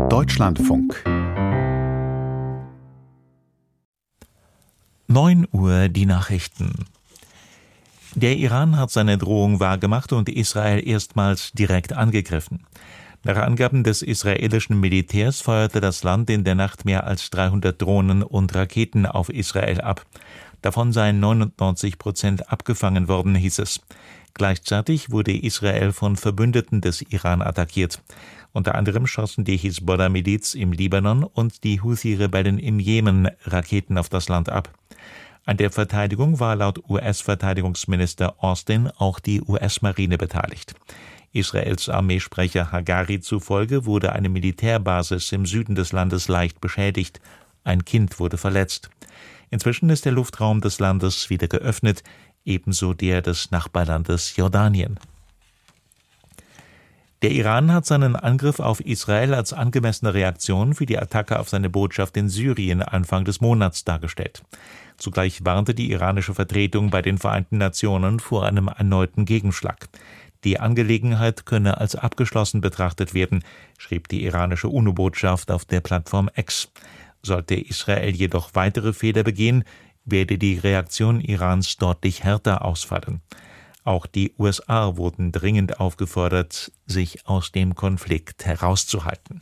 Deutschlandfunk 9 Uhr die Nachrichten. Der Iran hat seine Drohung wahrgemacht und Israel erstmals direkt angegriffen. Nach Angaben des israelischen Militärs feuerte das Land in der Nacht mehr als 300 Drohnen und Raketen auf Israel ab. Davon seien 99% abgefangen worden, hieß es. Gleichzeitig wurde Israel von Verbündeten des Iran attackiert. Unter anderem schossen die Hisbollah-Miliz im Libanon und die Houthi-Rebellen im Jemen Raketen auf das Land ab. An der Verteidigung war laut US-Verteidigungsminister Austin auch die US-Marine beteiligt. Israels Armeesprecher Hagari zufolge wurde eine Militärbasis im Süden des Landes leicht beschädigt. Ein Kind wurde verletzt. Inzwischen ist der Luftraum des Landes wieder geöffnet, ebenso der des Nachbarlandes Jordanien. Der Iran hat seinen Angriff auf Israel als angemessene Reaktion für die Attacke auf seine Botschaft in Syrien Anfang des Monats dargestellt. Zugleich warnte die iranische Vertretung bei den Vereinten Nationen vor einem erneuten Gegenschlag. Die Angelegenheit könne als abgeschlossen betrachtet werden, schrieb die iranische UNO-Botschaft auf der Plattform X. Sollte Israel jedoch weitere Fehler begehen, werde die Reaktion Irans deutlich härter ausfallen. Auch die USA wurden dringend aufgefordert, sich aus dem Konflikt herauszuhalten.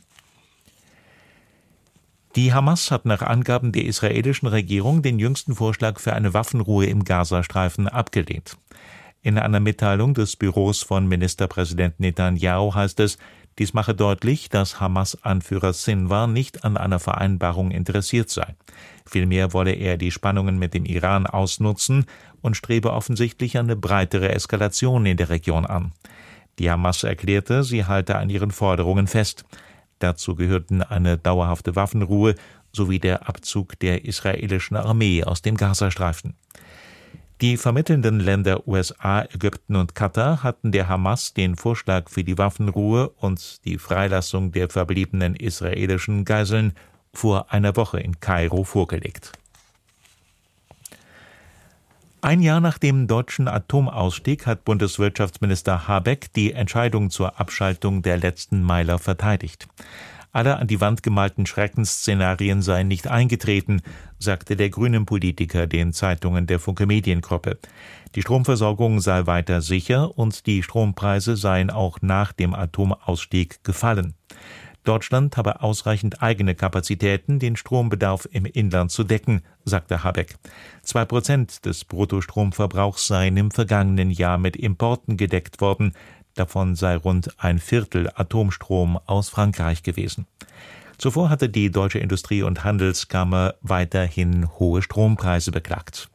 Die Hamas hat nach Angaben der israelischen Regierung den jüngsten Vorschlag für eine Waffenruhe im Gazastreifen abgelehnt. In einer Mitteilung des Büros von Ministerpräsident Netanyahu heißt es, dies mache deutlich, dass Hamas-Anführer Sinwar nicht an einer Vereinbarung interessiert sei. Vielmehr wolle er die Spannungen mit dem Iran ausnutzen und strebe offensichtlich eine breitere Eskalation in der Region an. Die Hamas erklärte, sie halte an ihren Forderungen fest. Dazu gehörten eine dauerhafte Waffenruhe sowie der Abzug der israelischen Armee aus dem Gazastreifen. Die vermittelnden Länder USA, Ägypten und Katar hatten der Hamas den Vorschlag für die Waffenruhe und die Freilassung der verbliebenen israelischen Geiseln vor einer Woche in Kairo vorgelegt. Ein Jahr nach dem deutschen Atomausstieg hat Bundeswirtschaftsminister Habeck die Entscheidung zur Abschaltung der letzten Meiler verteidigt. Alle an die Wand gemalten Schreckensszenarien seien nicht eingetreten, sagte der grünen Politiker den Zeitungen der Funke Mediengruppe. Die Stromversorgung sei weiter sicher und die Strompreise seien auch nach dem Atomausstieg gefallen. Deutschland habe ausreichend eigene Kapazitäten, den Strombedarf im Inland zu decken, sagte Habeck. 2% des Bruttostromverbrauchs seien im vergangenen Jahr mit Importen gedeckt worden. Davon sei rund ein Viertel Atomstrom aus Frankreich gewesen. Zuvor hatte die Deutsche Industrie- und Handelskammer weiterhin hohe Strompreise beklagt.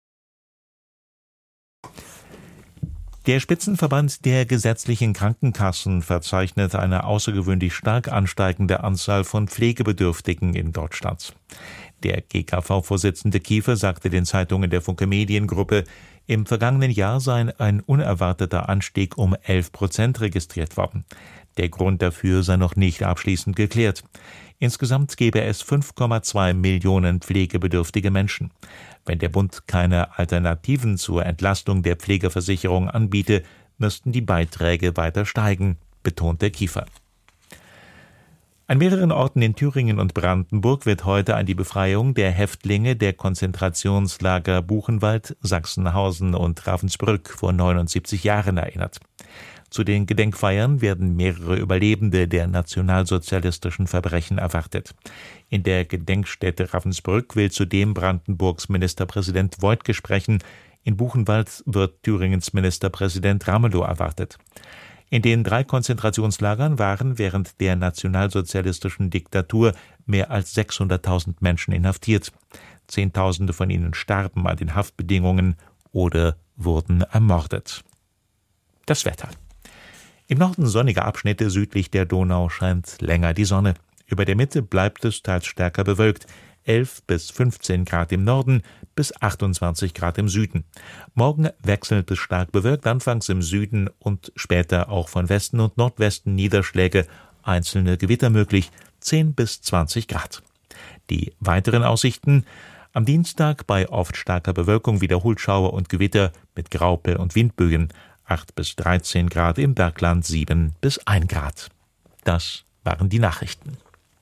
Der Spitzenverband der gesetzlichen Krankenkassen verzeichnet eine außergewöhnlich stark ansteigende Anzahl von Pflegebedürftigen in Deutschland. Der GKV-Vorsitzende Kiefer sagte den Zeitungen der Funke Mediengruppe, im vergangenen Jahr sei ein unerwarteter Anstieg um 11% registriert worden. Der Grund dafür sei noch nicht abschließend geklärt. Insgesamt gäbe es 5,2 Millionen pflegebedürftige Menschen. Wenn der Bund keine Alternativen zur Entlastung der Pflegeversicherung anbiete, müssten die Beiträge weiter steigen, betonte Kiefer. An mehreren Orten in Thüringen und Brandenburg wird heute an die Befreiung der Häftlinge der Konzentrationslager Buchenwald, Sachsenhausen und Ravensbrück vor 79 Jahren erinnert. Zu den Gedenkfeiern werden mehrere Überlebende der nationalsozialistischen Verbrechen erwartet. In der Gedenkstätte Ravensbrück will zudem Brandenburgs Ministerpräsident Woidke sprechen. In Buchenwald wird Thüringens Ministerpräsident Ramelow erwartet. In den 3 Konzentrationslagern waren während der nationalsozialistischen Diktatur mehr als 600.000 Menschen inhaftiert. Zehntausende von ihnen starben an den Haftbedingungen oder wurden ermordet. Das Wetter. Im Norden sonnige Abschnitte, südlich der Donau scheint länger die Sonne. Über der Mitte bleibt es teils stärker bewölkt. 11 bis 15 Grad im Norden, bis 28 Grad im Süden. Morgen wechselnd bis stark bewölkt, anfangs im Süden und später auch von Westen und Nordwesten Niederschläge, einzelne Gewitter möglich, 10 bis 20 Grad. Die weiteren Aussichten: am Dienstag bei oft starker Bewölkung wiederholt Schauer und Gewitter mit Graupel und Windböen, 8 bis 13 Grad, im Bergland 7 bis 1 Grad. Das waren die Nachrichten.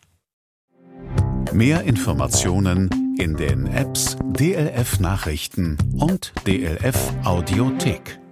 Mehr Informationen in den Apps DLF Nachrichten und DLF Audiothek.